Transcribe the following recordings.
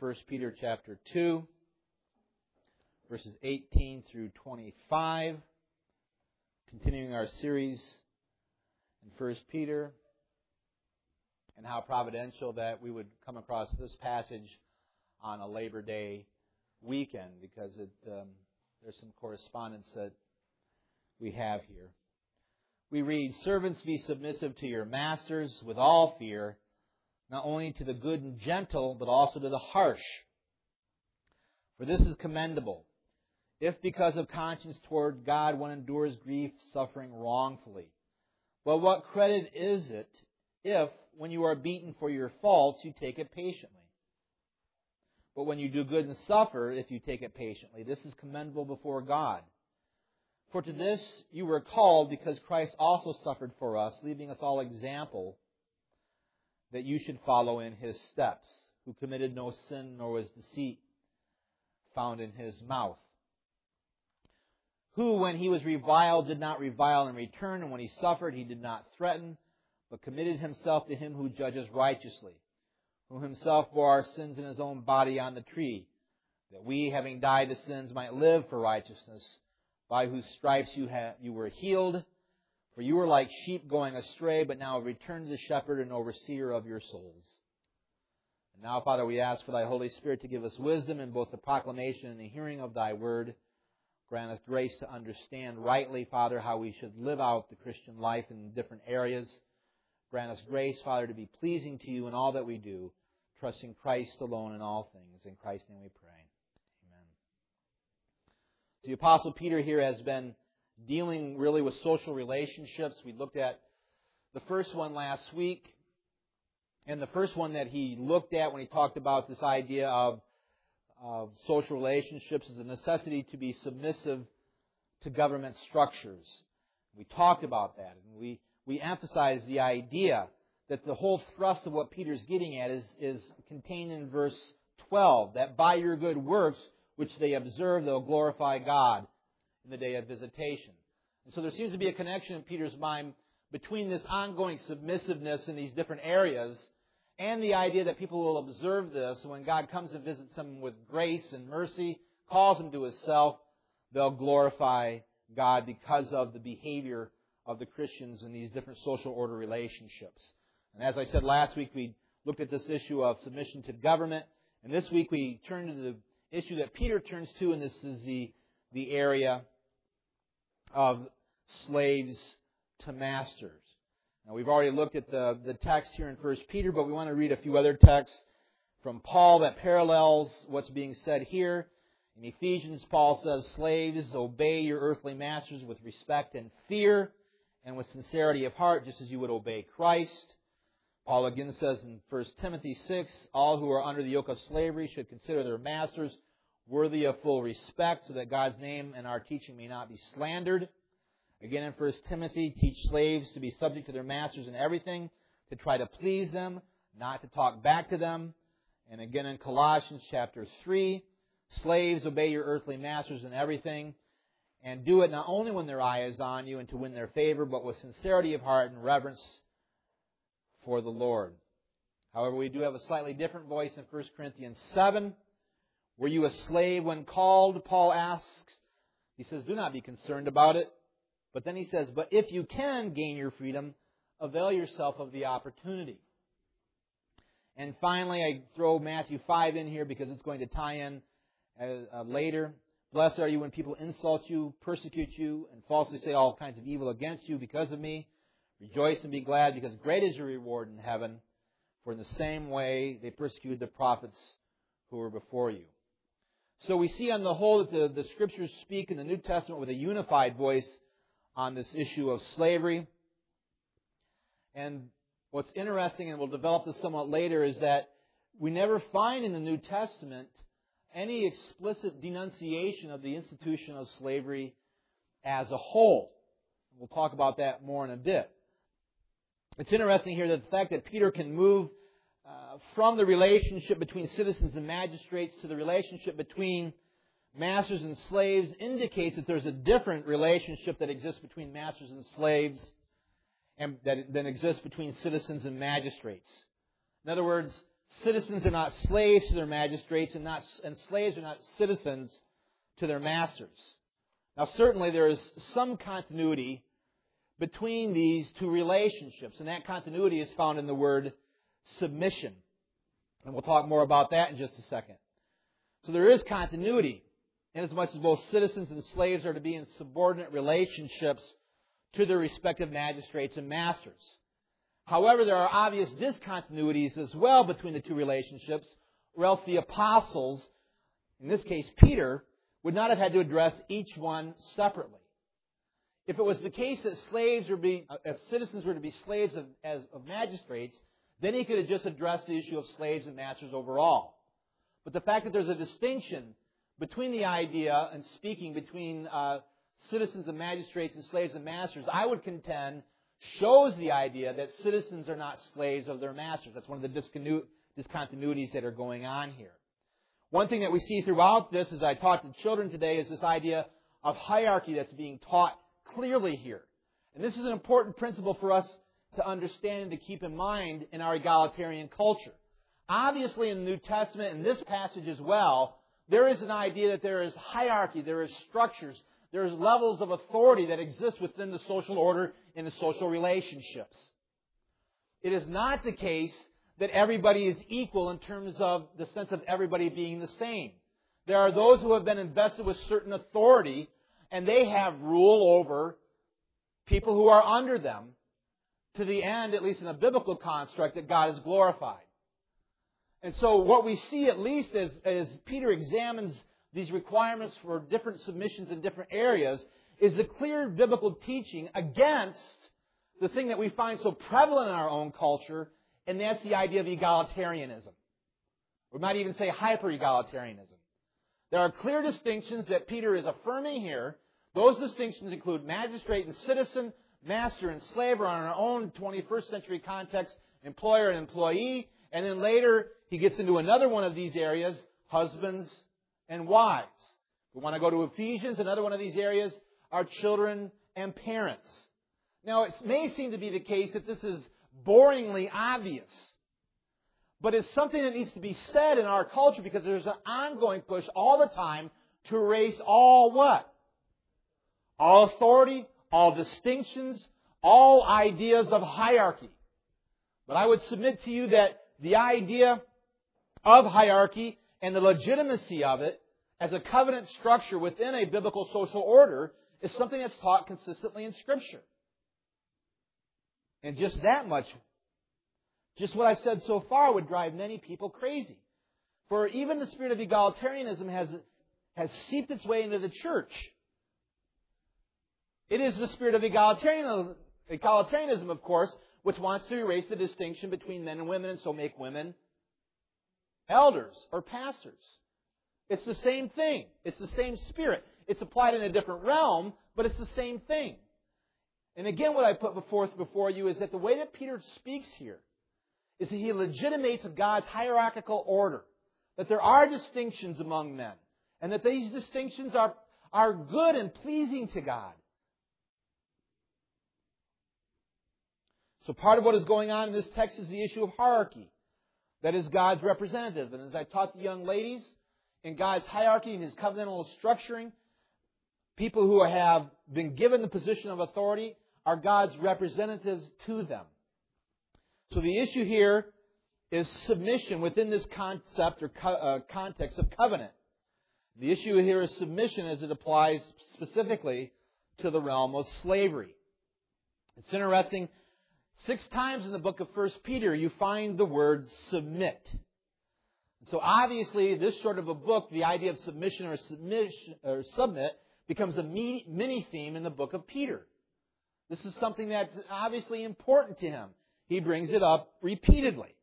1 Peter chapter 2, verses 18 through 25. Continuing our series in 1 Peter, and how providential that we would come across this passage on a Labor Day weekend, because there's some correspondence that we have here. We read, "Servants, be submissive to your masters with all fear, not only to the good and gentle, but also to the harsh. For this is commendable, if because of conscience toward God one endures grief, suffering wrongfully. But what credit is it if, when you are beaten for your faults, you take it patiently? But when you do good and suffer, if you take it patiently, this is commendable before God. For to this you were called, because Christ also suffered for us, leaving us all example, that you should follow in His steps, who committed no sin, nor was deceit found in His mouth. Who, when He was reviled, did not revile in return, and when He suffered, He did not threaten, but committed Himself to Him who judges righteously, who Himself bore our sins in His own body on the tree, that we, having died to sins, might live for righteousness, by whose stripes you were healed. For you were like sheep going astray, but now have returned to the shepherd and overseer of your souls. And now, Father, we ask for Thy Holy Spirit to give us wisdom in both the proclamation and the hearing of Thy word. Grant us grace to understand rightly, Father, how we should live out the Christian life in different areas. Grant us grace, Father, to be pleasing to You in all that we do, trusting Christ alone in all things. In Christ's name we pray. Amen. The Apostle Peter here has been dealing really with social relationships. We looked at the first one last week. And the first one that he looked at when he talked about this idea of social relationships is the necessity to be submissive to government structures. We talked about that, and we emphasized the idea that the whole thrust of what Peter's getting at is contained in verse 12, that by your good works, which they observe, they'll glorify God in the day of visitation. And so there seems to be a connection in Peter's mind between this ongoing submissiveness in these different areas and the idea that people will observe this, and when God comes and visits them with grace and mercy, calls them to Himself, they'll glorify God because of the behavior of the Christians in these different social order relationships. And as I said last week, we looked at this issue of submission to government, and this week we turn to the issue that Peter turns to, and this is the area of slaves to masters. Now, we've already looked at the text here in 1 Peter, but we want to read a few other texts from Paul that parallels what's being said here. In Ephesians, Paul says, "Slaves, obey your earthly masters with respect and fear, and with sincerity of heart, just as you would obey Christ." Paul again says in 1 Timothy 6, "All who are under the yoke of slavery should consider their masters worthy of full respect, so that God's name and our teaching may not be slandered." Again in 1 Timothy, "Teach slaves to be subject to their masters in everything, to try to please them, not to talk back to them." And again in Colossians chapter 3, "Slaves, obey your earthly masters in everything, and do it not only when their eye is on you and to win their favor, but with sincerity of heart and reverence for the Lord." However, we do have a slightly different voice in 1 Corinthians 7. "Were you a slave when called?" Paul asks. He says, "Do not be concerned about it." But then he says, "But if you can gain your freedom, avail yourself of the opportunity." And finally, I throw Matthew 5 in here because it's going to tie in later. "Blessed are you when people insult you, persecute you, and falsely say all kinds of evil against you because of me. Rejoice and be glad, because great is your reward in heaven. For in the same way they persecuted the prophets who were before you." So we see on the whole that the Scriptures speak in the New Testament with a unified voice on this issue of slavery. And what's interesting, and we'll develop this somewhat later, is that we never find in the New Testament any explicit denunciation of the institution of slavery as a whole. We'll talk about that more in a bit. It's interesting here that the fact that Peter can move from the relationship between citizens and magistrates to the relationship between masters and slaves indicates that there's a different relationship that exists between masters and slaves and that exists between citizens and magistrates. In other words, citizens are not slaves to their magistrates, and slaves are not citizens to their masters. Now, certainly there is some continuity between these two relationships, and that continuity is found in the word submission. And we'll talk more about that in just a second. So there is continuity, inasmuch as both citizens and slaves are to be in subordinate relationships to their respective magistrates and masters. However, there are obvious discontinuities as well between the two relationships, or else the apostles, in this case Peter, would not have had to address each one separately. If it was the case that if citizens were to be slaves of magistrates, then he could have just addressed the issue of slaves and masters overall. But the fact that there's a distinction between the idea and speaking between citizens and magistrates and slaves and masters, I would contend, shows the idea that citizens are not slaves of their masters. That's one of the discontinuities that are going on here. One thing that we see throughout this, as I taught the children today, is this idea of hierarchy that's being taught clearly here. And this is an important principle for us to understand and to keep in mind in our egalitarian culture. Obviously, in the New Testament, in this passage as well, there is an idea that there is hierarchy, there is structures, there is levels of authority that exist within the social order and the social relationships. It is not the case that everybody is equal in terms of the sense of everybody being the same. There are those who have been invested with certain authority, and they have rule over people who are under them to the end, at least in a biblical construct, that God is glorified. And so what we see, at least as Peter examines these requirements for different submissions in different areas, is the clear biblical teaching against the thing that we find so prevalent in our own culture, and that's the idea of egalitarianism. We might even say hyper-egalitarianism. There are clear distinctions that Peter is affirming here. Those distinctions include magistrate and citizen, master and slave, or in our own 21st century context, employer and employee. And then later, he gets into another one of these areas, husbands and wives. We want to go to Ephesians. Another one of these areas are children and parents. Now, it may seem to be the case that this is boringly obvious, but it's something that needs to be said in our culture because there's an ongoing push all the time to erase all what? All authority, all distinctions, all ideas of hierarchy. But I would submit to you that the idea of hierarchy and the legitimacy of it as a covenant structure within a biblical social order is something that's taught consistently in Scripture. And just that much, just what I've said so far would drive many people crazy. For even the spirit of egalitarianism has seeped its way into the church. It is the spirit of egalitarianism, of course, which wants to erase the distinction between men and women and so make women elders or pastors. It's the same thing. It's the same spirit. It's applied in a different realm, but it's the same thing. And again, what I put before you is that the way that Peter speaks here is that he legitimates God's hierarchical order, that there are distinctions among men, and that these distinctions are good and pleasing to God. So part of what is going on in this text is the issue of hierarchy. That is God's representative. And as I taught the young ladies, in God's hierarchy and His covenantal structuring, people who have been given the position of authority are God's representatives to them. So the issue here is submission within this concept or context of covenant. The issue here is submission as it applies specifically to the realm of slavery. It's interesting. 6 times in the book of 1 Peter, you find the word submit. So obviously, this sort of a book, the idea of submission or submit, becomes a mini theme in the book of Peter. This is something that's obviously important to him. He brings it up repeatedly.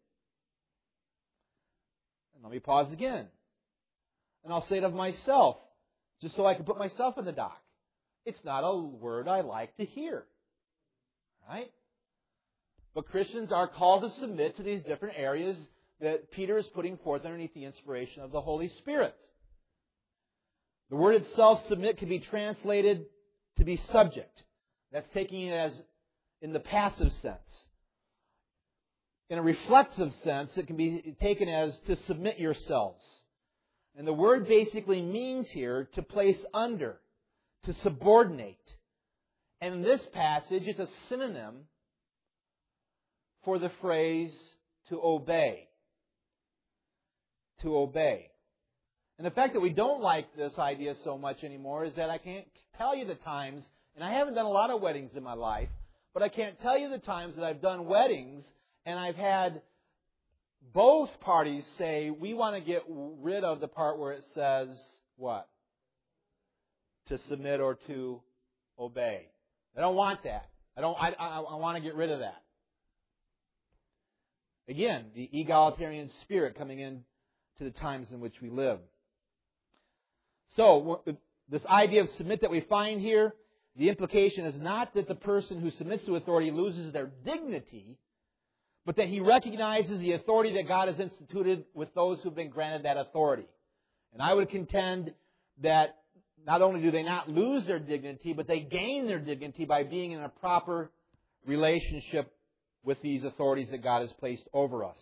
And let me pause again. And I'll say it of myself, just so I can put myself in the dock. It's not a word I like to hear. Right? But Christians are called to submit to these different areas that Peter is putting forth underneath the inspiration of the Holy Spirit. The word itself, submit, can be translated to be subject. That's taking it as in the passive sense. in a reflexive sense, it can be taken as to submit yourselves. And the word basically means here to place under, to subordinate. And in this passage, it's a synonym for the phrase to obey. To obey. And the fact that we don't like this idea so much anymore is that I can't tell you the times, and I haven't done a lot of weddings in my life, but I can't tell you the times that I've done weddings and I've had both parties say, we want to get rid of the part where it says, what? To submit or to obey. I don't want that. I want to get rid of that. Again, the egalitarian spirit coming in to the times in which we live. So, this idea of submit that we find here, the implication is not that the person who submits to authority loses their dignity, but that he recognizes the authority that God has instituted with those who have been granted that authority. And I would contend that not only do they not lose their dignity, but they gain their dignity by being in a proper relationship with these authorities that God has placed over us.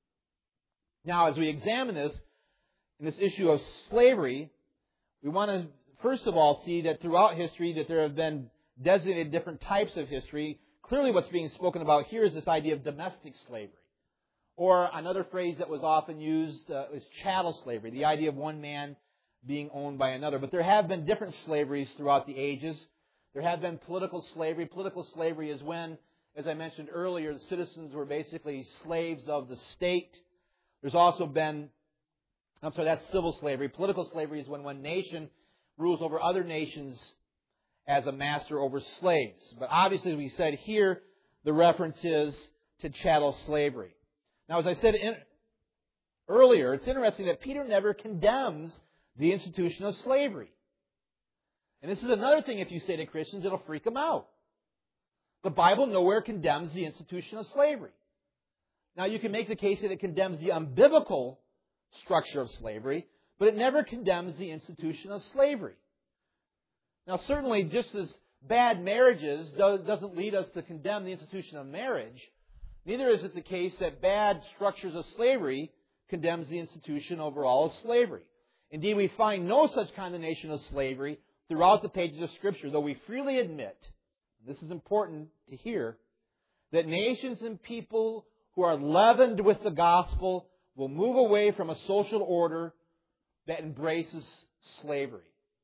Now, as we examine this, in this issue of slavery, we want to first of all see that throughout history that there have been designated different types of history. Clearly what's being spoken about here is this idea of domestic slavery. Or another phrase that was often used is chattel slavery, the idea of one man being owned by another. But there have been different slaveries throughout the ages. There have been political slavery. Political slavery is when, as I mentioned earlier, the citizens were basically slaves of the state. There's also been, that's civil slavery. Political slavery is when one nation rules over other nations as a master over slaves. But obviously, as we said here, the reference is to chattel slavery. Now, as I said earlier, it's interesting that Peter never condemns the institution of slavery. And this is another thing, if you say to Christians, it'll freak them out. The Bible nowhere condemns the institution of slavery. Now, you can make the case that it condemns the unbiblical structure of slavery, but it never condemns the institution of slavery. Now, certainly, just as bad marriages doesn't lead us to condemn the institution of marriage, neither is it the case that bad structures of slavery condemns the institution overall of slavery. Indeed, we find no such condemnation of slavery throughout the pages of Scripture, though we freely admit, this is important to hear, that nations and people who are leavened with the gospel will move away from a social order that embraces slavery.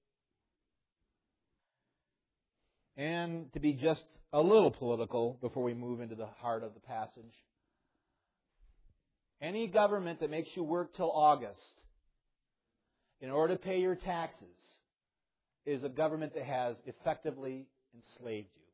And to be just a little political before we move into the heart of the passage, any government that makes you work till August in order to pay your taxes is a government that has effectively enslaved you.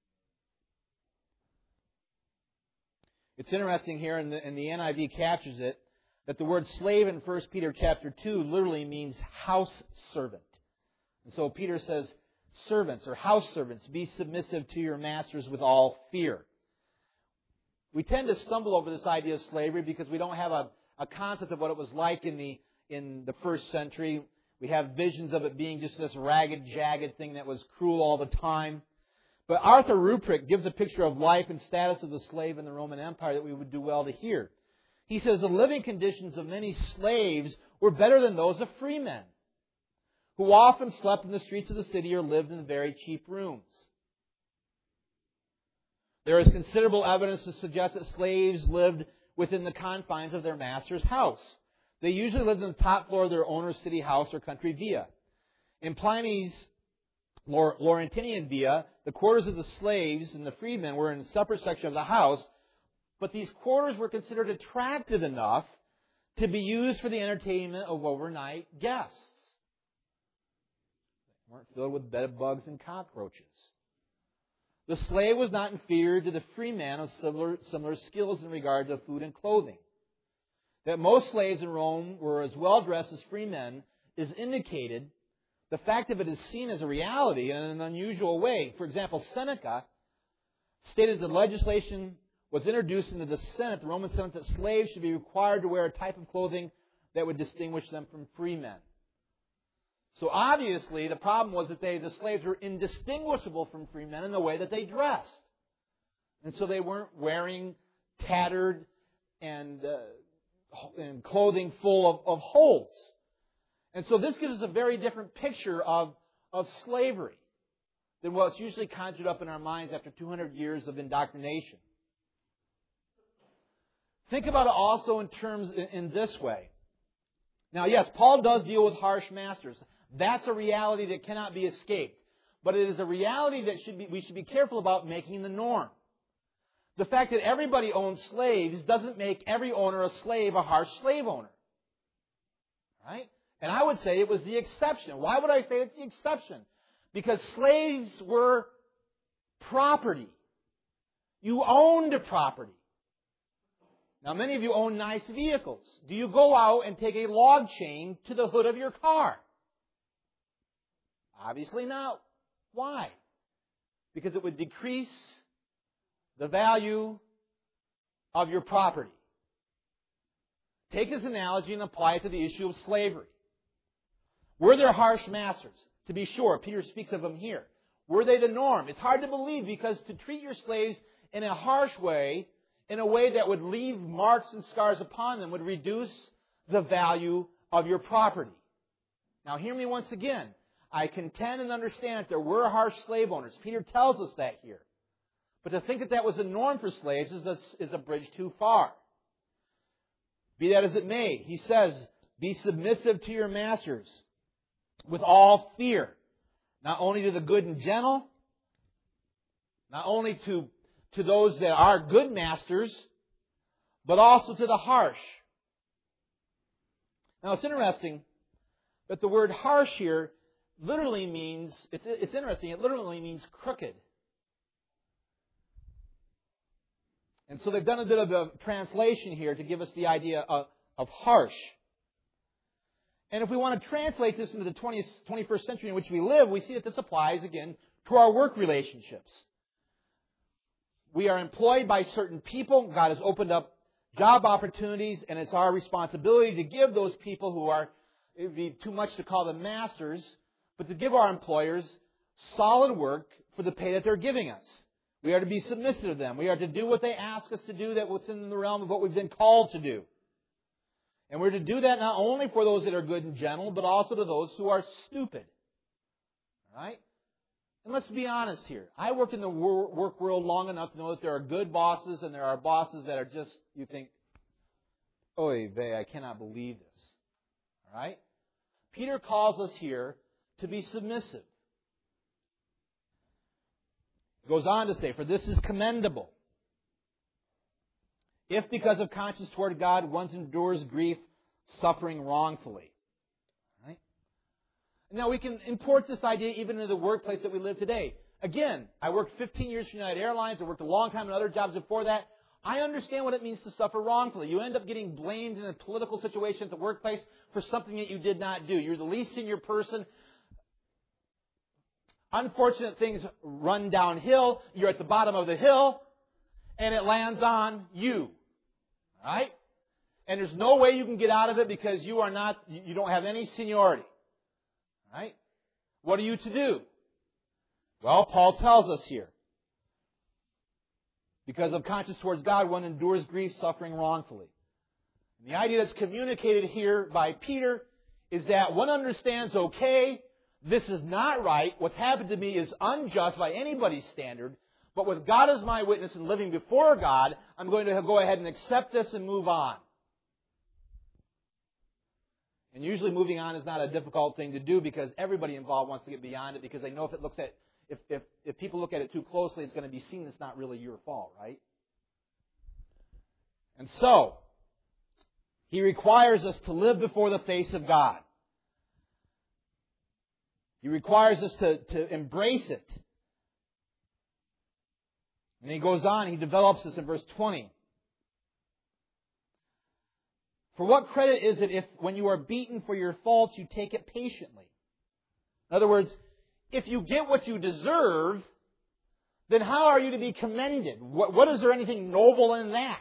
It's interesting here, and the NIV captures it, that the word slave in 1 Peter chapter 2 literally means house servant. And so Peter says, servants or house servants, be submissive to your masters with all fear. We tend to stumble over this idea of slavery because we don't have a concept of what it was like in the first century. We have visions of it being just this ragged, jagged thing that was cruel all the time. But Arthur Ruprecht gives a picture of life and status of the slave in the Roman Empire that we would do well to hear. He says the living conditions of many slaves were better than those of free men, who often slept in the streets of the city or lived in very cheap rooms. There is considerable evidence to suggest that slaves lived within the confines of their master's house. They usually lived on the top floor of their owner's city house or country villa. In Pliny's Laurentinian villa, the quarters of the slaves and the freedmen were in a separate section of the house, but these quarters were considered attractive enough to be used for the entertainment of overnight guests. They weren't filled with bed bugs and cockroaches. The slave was not inferior to the free man of similar skills in regard to food and clothing. That most slaves in Rome were as well dressed as free men is indicated. The fact of it is seen as a reality in an unusual way. For example, Seneca stated that legislation was introduced into the Senate, the Roman Senate, that slaves should be required to wear a type of clothing that would distinguish them from free men. So obviously, the problem was that the slaves were indistinguishable from free men in the way that they dressed. And so they weren't wearing tattered and clothing full of holes. And so this gives us a very different picture of slavery than what's usually conjured up in our minds after 200 years of indoctrination. Think about it also in this way. Now, yes, Paul does deal with harsh masters. That's a reality that cannot be escaped. But it is a reality that we should be careful about making the norm. The fact that everybody owns slaves doesn't make every owner a slave, a harsh slave owner. Right? And I would say it was the exception. Why would I say it's the exception? Because slaves were property. You owned a property. Now, many of you own nice vehicles. Do you go out and take a log chain to the hood of your car? Obviously not. Why? Because it would decrease the value of your property. Take this analogy and apply it to the issue of slavery. Were there harsh masters? To be sure, Peter speaks of them here. Were they the norm? It's hard to believe, because to treat your slaves in a harsh way, in a way that would leave marks and scars upon them, would reduce the value of your property. Now hear me once again. I contend and understand that there were harsh slave owners. Peter tells us that here. But to think that that was a norm for slaves is a bridge too far. Be that as it may, he says, be submissive to your masters with all fear, not only to the good and gentle, not only to those that are good masters, but also to the harsh. Now it's interesting that the word harsh here literally means, it's interesting, it literally means crooked. And so they've done a bit of a translation here to give us the idea of harsh. And if we want to translate this into the 21st century in which we live, we see that this applies, again, to our work relationships. We are employed by certain people. God has opened up job opportunities, and it's our responsibility to give those people who are, it would be too much to call them masters, but to give our employers solid work for the pay that they're giving us. We are to be submissive to them. We are to do what they ask us to do, that what's in the realm of what we've been called to do. And we're to do that not only for those that are good and gentle, but also to those who are stupid. All right? And let's be honest here. I work in the work world long enough to know that there are good bosses and there are bosses that are just, you think, oy vey, I cannot believe this. All right? Peter calls us here to be submissive. He goes on to say, for this is commendable, if because of conscience toward God one endures grief, suffering wrongfully. Right? Now we can import this idea even into the workplace that we live today. Again, I worked 15 years for United Airlines. I worked a long time in other jobs before that. I understand what it means to suffer wrongfully. You end up getting blamed in a political situation at the workplace for something that you did not do. You're the least senior person. Unfortunate things run downhill. You're at the bottom of the hill, and it lands on you. Right? And there's no way you can get out of it because you don't have any seniority. Right? What are you to do? Well, Paul tells us here. Because of conscience towards God, one endures grief, suffering wrongfully. And the idea that's communicated here by Peter is that one understands, okay, this is not right. What's happened to me is unjust by anybody's standard. But with God as my witness and living before God, I'm going to go ahead and accept this and move on. And usually moving on is not a difficult thing to do because everybody involved wants to get beyond it because they know if people look at it too closely, it's going to be seen it's not really your fault, right? And so, he requires us to live before the face of God. He requires us to embrace it. And he goes on, he develops this in verse 20. For what credit is it if when you are beaten for your faults, you take it patiently? In other words, if you get what you deserve, then how are you to be commended? What is there anything noble in that?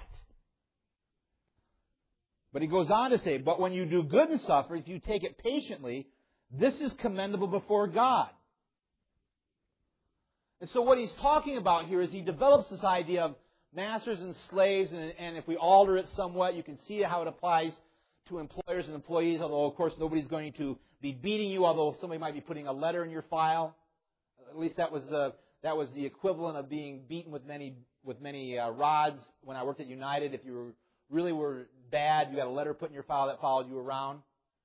But he goes on to say, but when you do good and suffer, if you take it patiently, this is commendable before God. And so what he's talking about here is he develops this idea of masters and slaves, and if we alter it somewhat, you can see how it applies to employers and employees, although, of course, nobody's going to be beating you, although somebody might be putting a letter in your file. At least that was the equivalent of being beaten with many rods when I worked at United. If you really were bad, you got a letter put in your file that followed you around.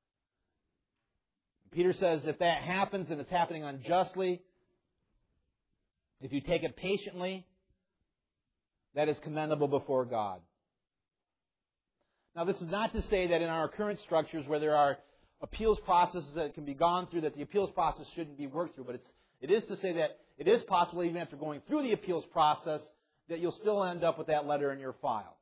Peter says if that happens and it's happening unjustly, if you take it patiently, that is commendable before God. Now, this is not to say that in our current structures where there are appeals processes that can be gone through, that the appeals process shouldn't be worked through. But it is to say that it is possible, even after going through the appeals process, that you'll still end up with that letter in your file.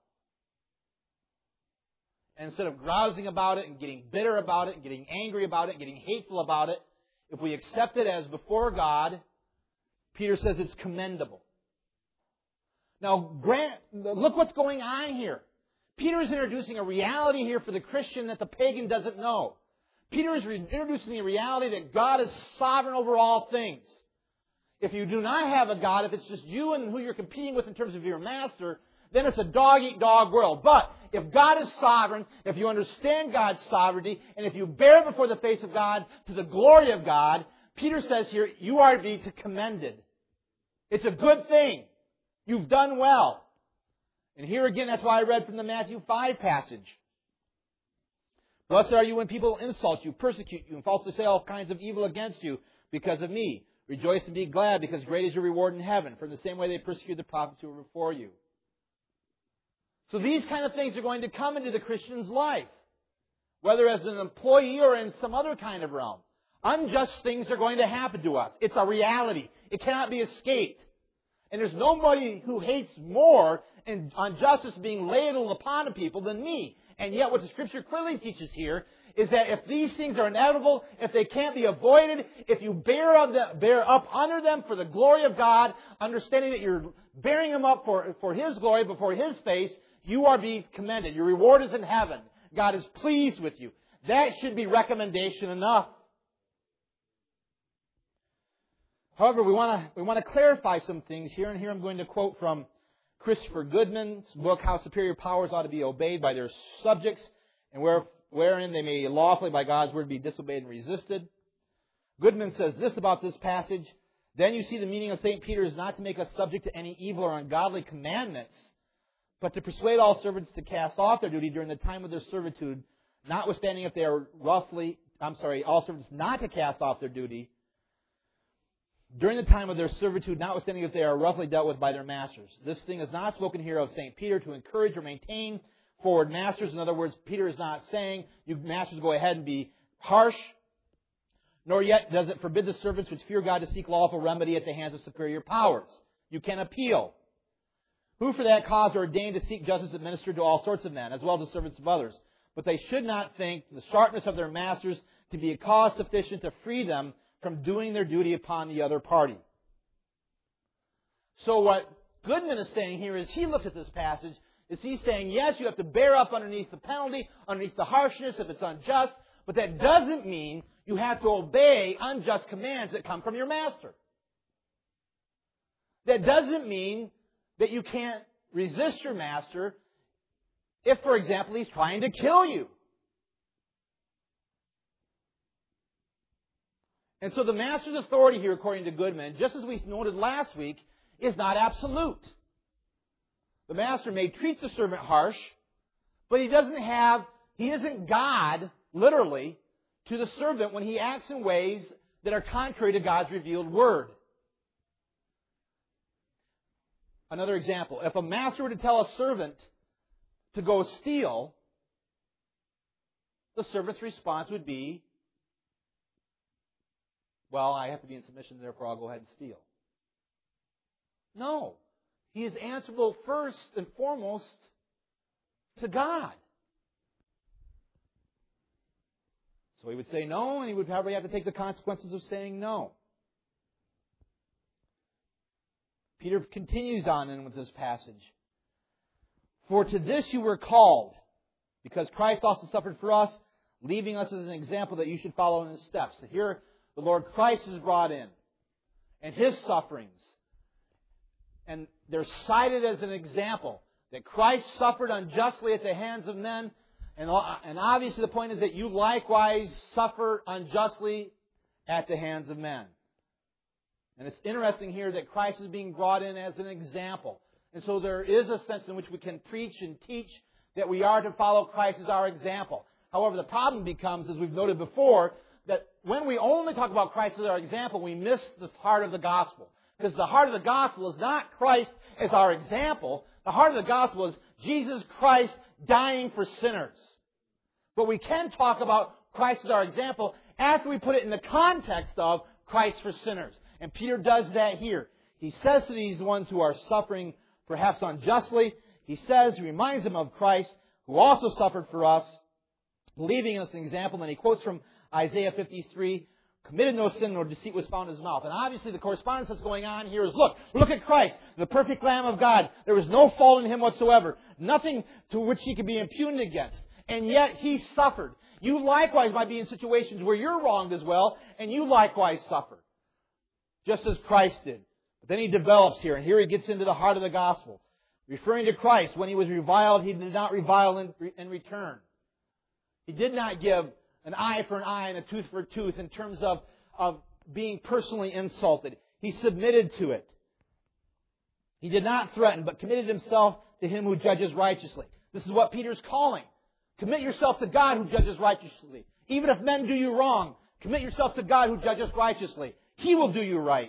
And instead of grousing about it and getting bitter about it and getting angry about it and getting hateful about it, if we accept it as before God, Peter says it's commendable. Now, look what's going on here. Peter is introducing a reality here for the Christian that the pagan doesn't know. Peter is introducing the reality that God is sovereign over all things. If you do not have a God, if it's just you and who you're competing with in terms of your master, then it's a dog-eat-dog world. But if God is sovereign, if you understand God's sovereignty, and if you bear before the face of God to the glory of God, Peter says here, you are to be commended. It's a good thing. You've done well. And here again, that's why I read from the Matthew 5 passage. Blessed are you when people insult you, persecute you, and falsely say all kinds of evil against you because of me. Rejoice and be glad, because great is your reward in heaven. For in the same way they persecuted the prophets who were before you. So these kind of things are going to come into the Christian's life, whether as an employee or in some other kind of realm. Unjust things are going to happen to us. It's a reality. It cannot be escaped. And there's nobody who hates more injustice being ladled upon people than me. And yet what the Scripture clearly teaches here is that if these things are inevitable, if they can't be avoided, if you bear up under them for the glory of God, understanding that you're bearing them up for His glory before His face, you are being commended. Your reward is in heaven. God is pleased with you. That should be recommendation enough. However, we want to clarify some things here, and here I'm going to quote from Christopher Goodman's book, How Superior Powers Ought to be Obeyed by Their Subjects, and wherein they may lawfully by God's word be disobeyed and resisted. Goodman says this about this passage: then you see the meaning of St. Peter is not to make us subject to any evil or ungodly commandments, but to persuade all servants to cast off their duty during the time of their servitude, notwithstanding if they are all servants not to cast off their duty during the time of their servitude, notwithstanding if they are roughly dealt with by their masters. This thing is not spoken here of St. Peter to encourage or maintain forward masters. In other words, Peter is not saying, you masters go ahead and be harsh, nor yet does it forbid the servants which fear God to seek lawful remedy at the hands of superior powers. You can appeal. Who for that cause are ordained to seek justice administered to all sorts of men, as well as the servants of others. But they should not think the sharpness of their masters to be a cause sufficient to free them from doing their duty upon the other party. So what Goodman is saying here is he looks at this passage, is he's saying, yes, you have to bear up underneath the penalty, underneath the harshness if it's unjust, but that doesn't mean you have to obey unjust commands that come from your master. That doesn't mean that you can't resist your master if, for example, he's trying to kill you. And so the master's authority here, according to Goodman, just as we noted last week, is not absolute. The master may treat the servant harsh, but he isn't God, literally, to the servant when he acts in ways that are contrary to God's revealed word. Another example, if a master were to tell a servant to go steal, the servant's response would be, well, I have to be in submission, therefore I'll go ahead and steal. No. He is answerable first and foremost to God. So he would say no, and he would probably have to take the consequences of saying no. Peter continues on in with this passage. For to this you were called, because Christ also suffered for us, leaving us as an example that you should follow in His steps. So here the Lord Christ is brought in, and His sufferings. And they're cited as an example. That Christ suffered unjustly at the hands of men. And obviously the point is that you likewise suffer unjustly at the hands of men. And it's interesting here that Christ is being brought in as an example. And so there is a sense in which we can preach and teach that we are to follow Christ as our example. However, the problem becomes, as we've noted before, that when we only talk about Christ as our example, we miss the heart of the gospel. Because the heart of the gospel is not Christ as our example. The heart of the gospel is Jesus Christ dying for sinners. But we can talk about Christ as our example after we put it in the context of Christ for sinners. And Peter does that here. He says to these ones who are suffering perhaps unjustly, he reminds them of Christ who also suffered for us, leaving us an example. And then he quotes from Isaiah 53, committed no sin nor deceit was found in his mouth. And obviously the correspondence that's going on here is, look at Christ, the perfect Lamb of God. There was no fault in Him whatsoever. Nothing to which He could be impugned against. And yet He suffered. You likewise might be in situations where you're wronged as well, and you likewise suffer. Just as Christ did. But then he develops here, and here he gets into the heart of the gospel. Referring to Christ, when He was reviled, He did not revile in return. He did not give an eye for an eye and a tooth for a tooth in terms of being personally insulted. He submitted to it. He did not threaten, but committed Himself to Him who judges righteously. This is what Peter's calling. Commit yourself to God who judges righteously. Even if men do you wrong, commit yourself to God who judges righteously. He will do you right.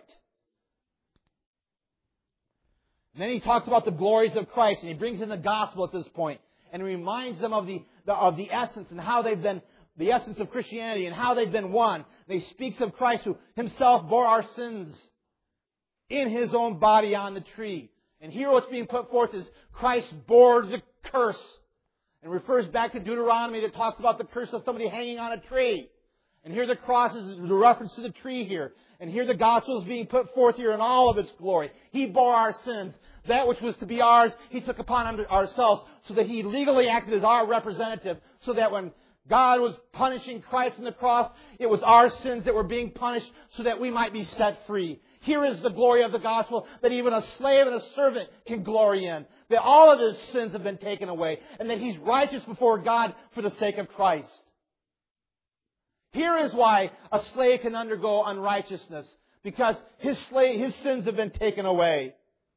And then he talks about the glories of Christ, and he brings in the gospel at this point, and he reminds them of the essence and how they've been, the essence of Christianity and how they've been won. And he speaks of Christ who Himself bore our sins in His own body on the tree. And here what's being put forth is Christ bore the curse. And refers back to Deuteronomy that talks about the curse of somebody hanging on a tree. And here the cross is the reference to the tree here. And here the gospel is being put forth here in all of its glory. He bore our sins. That which was to be ours, He took upon ourselves so that He legally acted as our representative. So that when God was punishing Christ on the cross, it was our sins that were being punished so that we might be set free. Here is the glory of the gospel that even a slave and a servant can glory in. That all of his sins have been taken away. And that he's righteous before God for the sake of Christ. Here is why a slave can undergo unrighteousness. Because his sins have been taken away.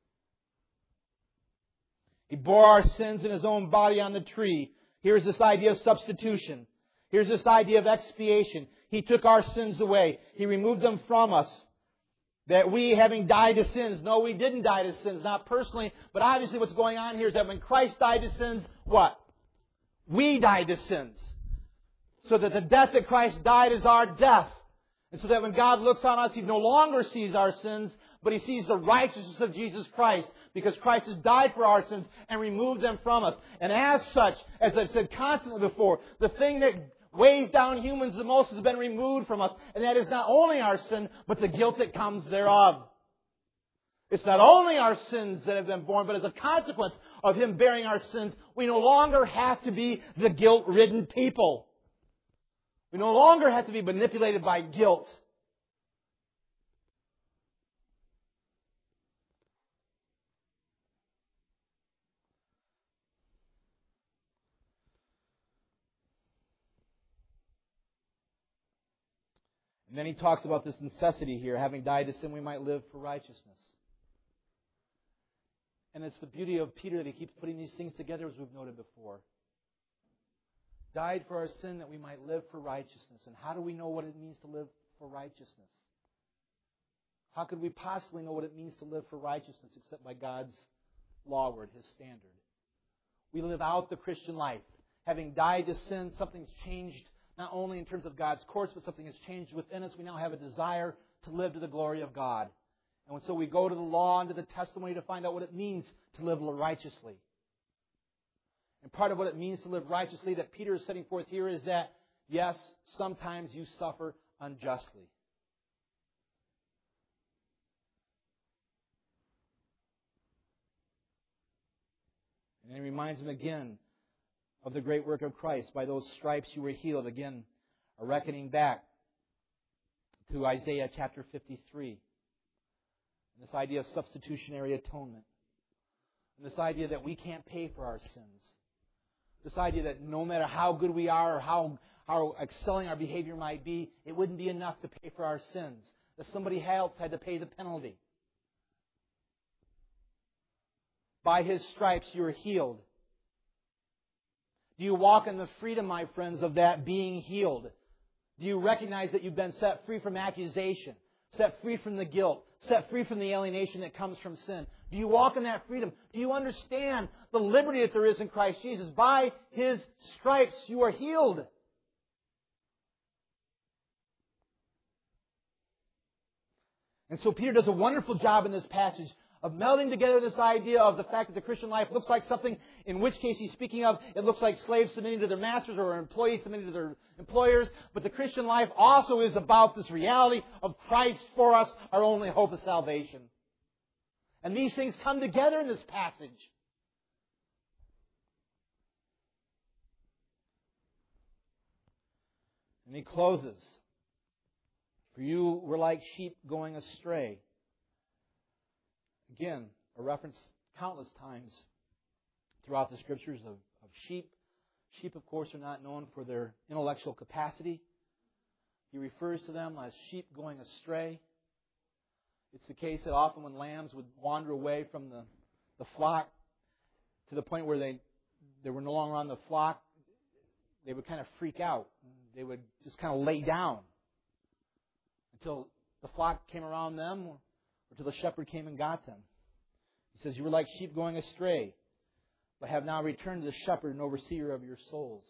He bore our sins in His own body on the tree. Here's this idea of substitution. Here's this idea of expiation. He took our sins away. He removed them from us. That we, having died to sins, no, we didn't die to sins, not personally, but obviously what's going on here is that when Christ died to sins, what? We died to sins. So that the death that Christ died is our death. And so that when God looks on us, He no longer sees our sins, but He sees the righteousness of Jesus Christ, because Christ has died for our sins and removed them from us. And as such, as I've said constantly before, the thing that weighs down humans the most has been removed from us. And that is not only our sin, but the guilt that comes thereof. It's not only our sins that have been borne, but as a consequence of Him bearing our sins, we no longer have to be the guilt-ridden people. We no longer have to be manipulated by guilt. And then he talks about this necessity here. Having died to sin, we might live for righteousness. And it's the beauty of Peter that he keeps putting these things together, as we've noted before. Died for our sin that we might live for righteousness. And how do we know what it means to live for righteousness? How could we possibly know what it means to live for righteousness except by God's law word, His standard? We live out the Christian life. Having died to sin, something's changed. Not only in terms of God's course, but something has changed within us. We now have a desire to live to the glory of God. And so we go to the law and to the testimony to find out what it means to live righteously. And part of what it means to live righteously that Peter is setting forth here is that, yes, sometimes you suffer unjustly. And he reminds them again of the great work of Christ. By those stripes you were healed. Again, a reckoning back to Isaiah chapter 53. And this idea of substitutionary atonement. And this idea that we can't pay for our sins. This idea that no matter how good we are or how excelling our behavior might be, it wouldn't be enough to pay for our sins. That somebody else had to pay the penalty. By His stripes you are healed. Do you walk in the freedom, my friends, of that being healed? Do you recognize that you've been set free from accusation, set free from the guilt, set free from the alienation that comes from sin? Do you walk in that freedom? Do you understand the liberty that there is in Christ Jesus? By His stripes you are healed. And so Peter does a wonderful job in this passage of melding together this idea of the fact that the Christian life looks like something, in which case he's speaking of, it looks like slaves submitting to their masters or employees submitting to their employers. But the Christian life also is about this reality of Christ for us, our only hope of salvation. And these things come together in this passage. And he closes. For you were like sheep going astray. Again, a reference countless times throughout the Scriptures of sheep. Sheep, of course, are not known for their intellectual capacity. He refers to them as sheep going astray. It's the case that often when lambs would wander away from the flock to the point where they were no longer on the flock, they would kind of freak out. They would just kind of lay down until the flock came around them or until the shepherd came and got them. He says, you were like sheep going astray, but have now returned to the shepherd and overseer of your souls.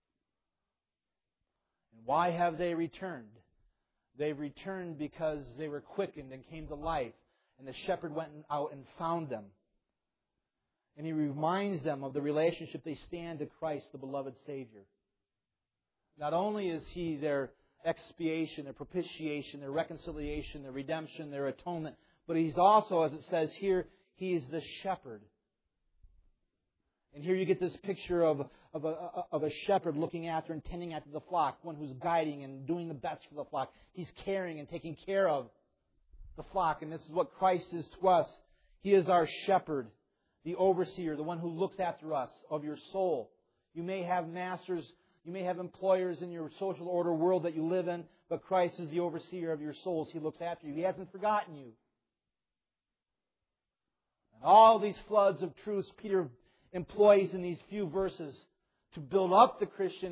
And why have they returned? They've returned because they were quickened and came to life, and the shepherd went out and found them. And he reminds them of the relationship they stand to Christ, the beloved Savior. Not only is He their expiation, their propitiation, their reconciliation, their redemption, their atonement, but He's also, as it says here, He is the shepherd. And here you get this picture of a shepherd looking after and tending after the flock, one who's guiding and doing the best for the flock. He's caring and taking care of the flock, and this is what Christ is to us. He is our shepherd, the overseer, the one who looks after us, of your soul. You may have masters, you may have employers in your social order world that you live in, but Christ is the overseer of your souls. He looks after you. He hasn't forgotten you. And all these floods of truths Peter employs in these few verses to build up the Christian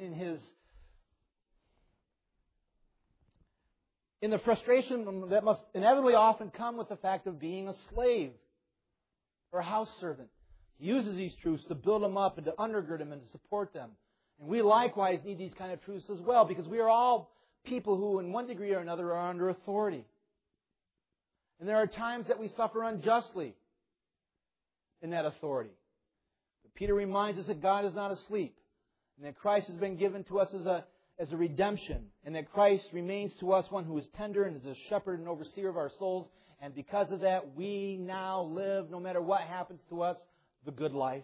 in the frustration that must inevitably often come with the fact of being a slave or a house servant. He uses these truths to build them up and to undergird them and to support them. And we likewise need these kind of truths as well, because we are all people who in one degree or another are under authority. And there are times that we suffer unjustly in that authority. But Peter reminds us that God is not asleep, and that Christ has been given to us as a redemption, and that Christ remains to us one who is tender and is a shepherd and overseer of our souls. And because of that, we now live, no matter what happens to us, the good life.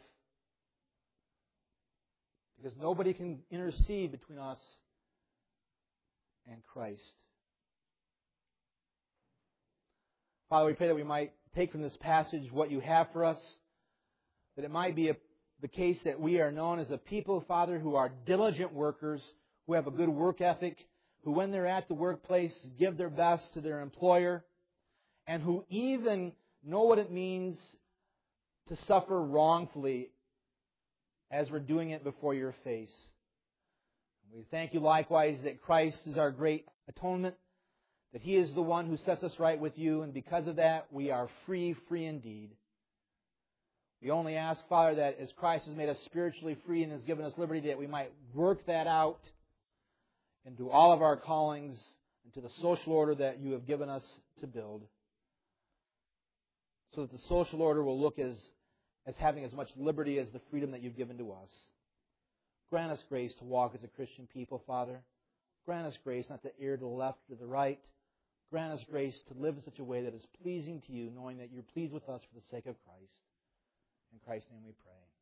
Because nobody can intercede between us and Christ. Father, we pray that we might take from this passage what You have for us, that it might be the case that we are known as a people, Father, who are diligent workers, who have a good work ethic, who when they're at the workplace give their best to their employer, and who even know what it means to suffer wrongfully as we're doing it before Your face. We thank You likewise that Christ is our great atonement, that He is the one who sets us right with You, and because of that, we are free indeed. We only ask, Father, that as Christ has made us spiritually free and has given us liberty, that we might work that out into all of our callings, into the social order that You have given us to build, so that the social order will look as having as much liberty as the freedom that You've given to us. Grant us grace to walk as a Christian people, Father. Grant us grace not to err to the left or the right. Grant us grace to live in such a way that is pleasing to You, knowing that You're pleased with us for the sake of Christ. In Christ's name we pray.